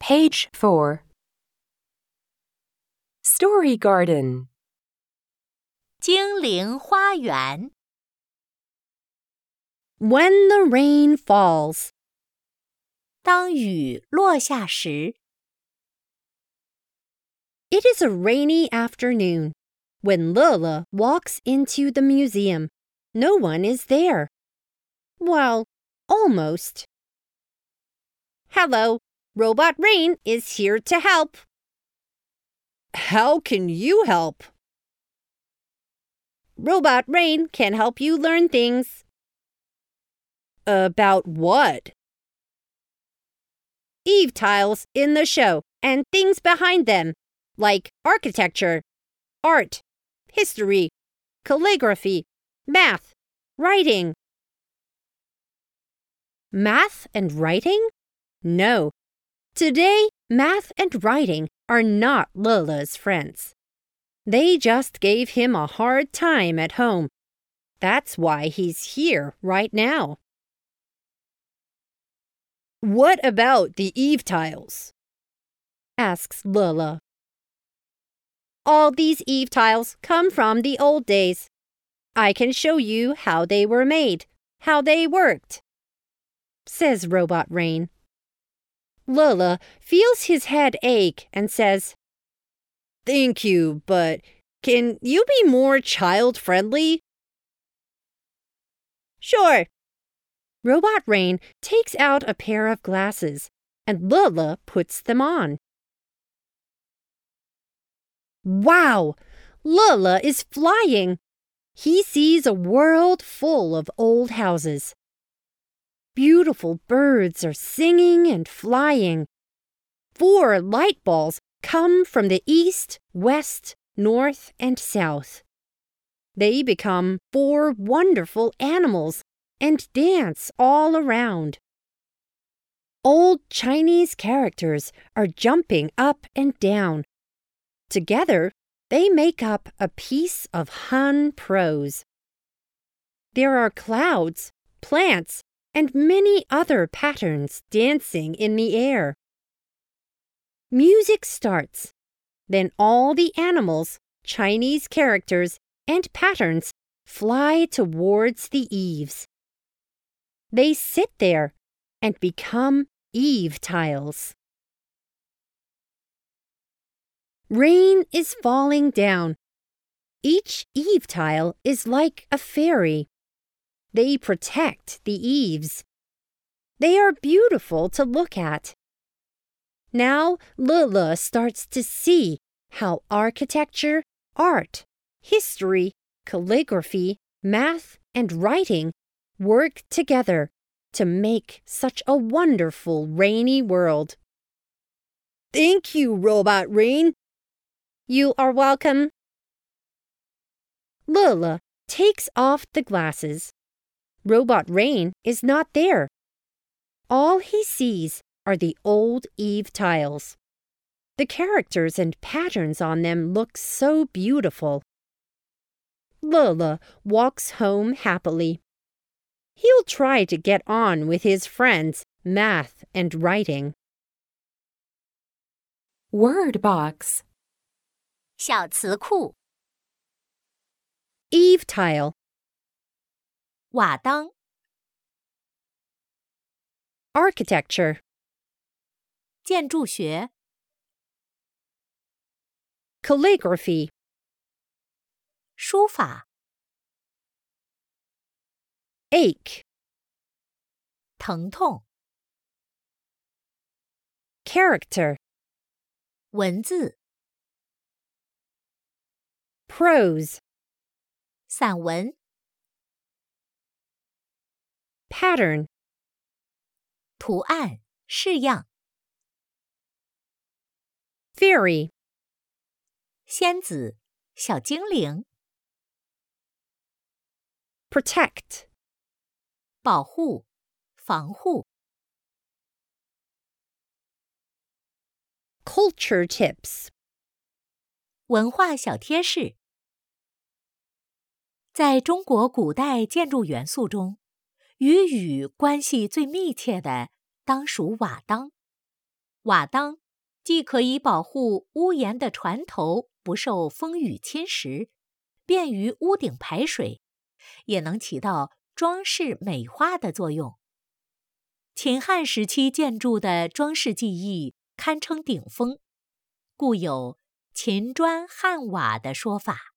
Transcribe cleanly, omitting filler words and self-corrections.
Page 4. Story Garden. 精灵花园 When the rain falls. 当雨落下时 It is a rainy afternoon. When Lila walks into the museum, no one is there. Well, almost. Hello, Robot Rain is here to help. How can you help? Robot Rain can help you learn things. About what? Eve tiles in the show and things behind them, like architecture, art, history, calligraphy, math, writing. Math and writing? No. Today, math and writing are not Lila's friends. They just gave him a hard time at home. That's why he's here right now. What about the Eve tiles? Asks Lila. All these Eve tiles come from the old days. I can show you how they were made, how they worked, says Robot Rain. Lila feels his head ache and says, Thank you, but can you be more child-friendly? Sure. Robot Rain takes out a pair of glasses, and Lila puts them on. Wow! Lila is flying! He sees a world full of old houses. Beautiful birds are singing and flying. 4 light balls come from the east, west, north, and south. They become 4 wonderful animals and dance all around. Old Chinese characters are jumping up and down. Together, they make up a piece of Han prose. There are clouds, plants, and many other patterns dancing in the air. Music starts. Then all the animals, Chinese characters, and patterns fly towards the eaves. They sit there and become Eve tiles. Rain is falling down. Each Eve tile is like a fairy. They protect the eaves. They are beautiful to look at. Now Lila starts to see how architecture, art, history, calligraphy, math, and writing work together to make such a wonderful rainy world. Thank you, Robot Rain. You are welcome. Lila takes off the glasses. Robot Rain is not there. All he sees are the old Eve tiles. The characters and patterns on them look so beautiful. Lila walks home happily. He'll try to get on with his friends' math and writing. Word box. 小词库 Eve tile, 瓦当 architecture, 建筑学 calligraphy, 书法 ache, 疼痛 character, 文字 prose, 散文 pattern, 图案式样 fairy, 仙子小精灵 protect, 保护防护 culture tips. 文化小贴士在中国古代建筑元素中，与雨关系最密切的当属瓦当。 瓦当既可以保护屋檐的船头不受风雨侵蚀，便于屋顶排水，也能起到装饰美化的作用。秦汉时期建筑的装饰技艺堪称顶峰，故有秦砖汉瓦的说法。